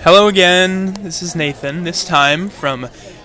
Hello again, this is Nathan, this time from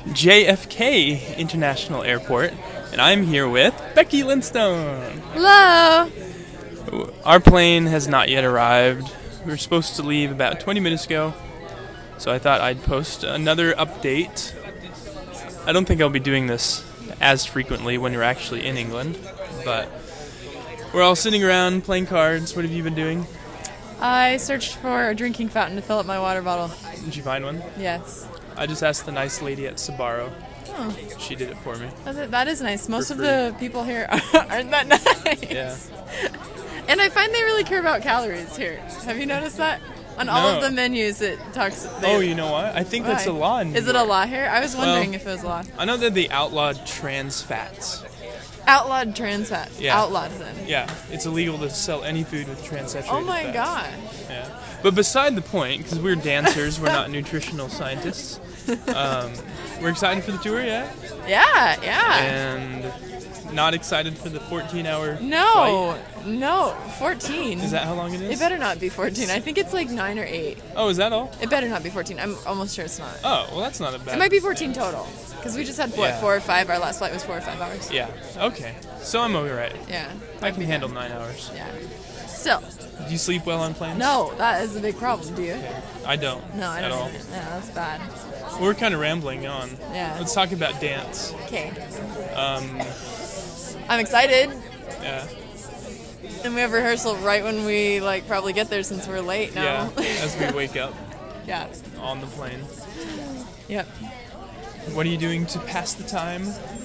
JFK International Airport, and I'm here with Becky Lindstone. Hello! Our plane has not yet arrived. We were supposed to leave about 20 minutes ago, so I thought I'd post another update. I don't think I'll be doing this as frequently when you're actually in England, but we're all sitting around playing cards. What have you been doing? I searched for a drinking fountain to fill up my water bottle. Did you find one? Yes. I just asked the nice lady at Sbarro. Oh. She did it for me. That is nice. Most of free. the people here aren't that nice. Yeah. And I find they really care about calories here. Have you noticed that? On all of the menus it talks... Oh, you know what? I think that's a law in New Is it a York. law here? I was wondering if it was a law. I know that they outlawed trans fats. Outlawed trans fats. Yeah. Outlawed then. Yeah, it's illegal to sell any food with trans-saturated Oh my fats. gosh. Yeah. But beside the point, because we're dancers, we're not nutritional scientists. We're excited for the tour, yeah? Yeah. And not excited for the 14-hour No, flight? 14. Is that how long it is? It better not be 14. I think it's like 9 or 8. Oh, is that all? It better not be 14. I'm almost sure it's not. Oh, well, that's not a bad... It might be 14 total. Because we just had, Yeah. 4 or 5. Our last flight was 4 or 5 hours. Yeah, okay. So I'm alright. Yeah. I can handle 9 hours. Yeah. Still. Do you sleep well on planes? No, that is a big problem. Do you? Yeah. I don't. No, I don't. At all. Yeah, that's bad. We're kind of rambling on. Yeah. Let's talk about dance. Okay. Um, I'm excited. yeah. And we have rehearsal right when we, probably get there since we're late now. Yeah, as we wake up Yeah. on the plane. Yep. What are you doing to pass the time?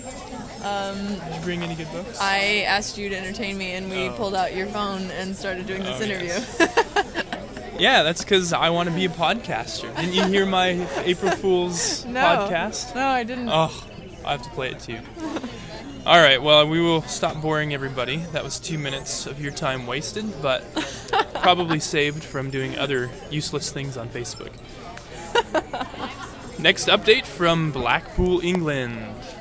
Did you bring any good books? I asked you to entertain me, and we pulled out your phone and started doing this interview. Yes. Yeah, that's because I want to be a podcaster. Didn't you hear my April Fool's podcast? No, I didn't. Oh, I have to play it too. All right, well, we will stop boring everybody. That was 2 minutes of your time wasted, but probably saved from doing other useless things on Facebook. Next update from Blackpool, England.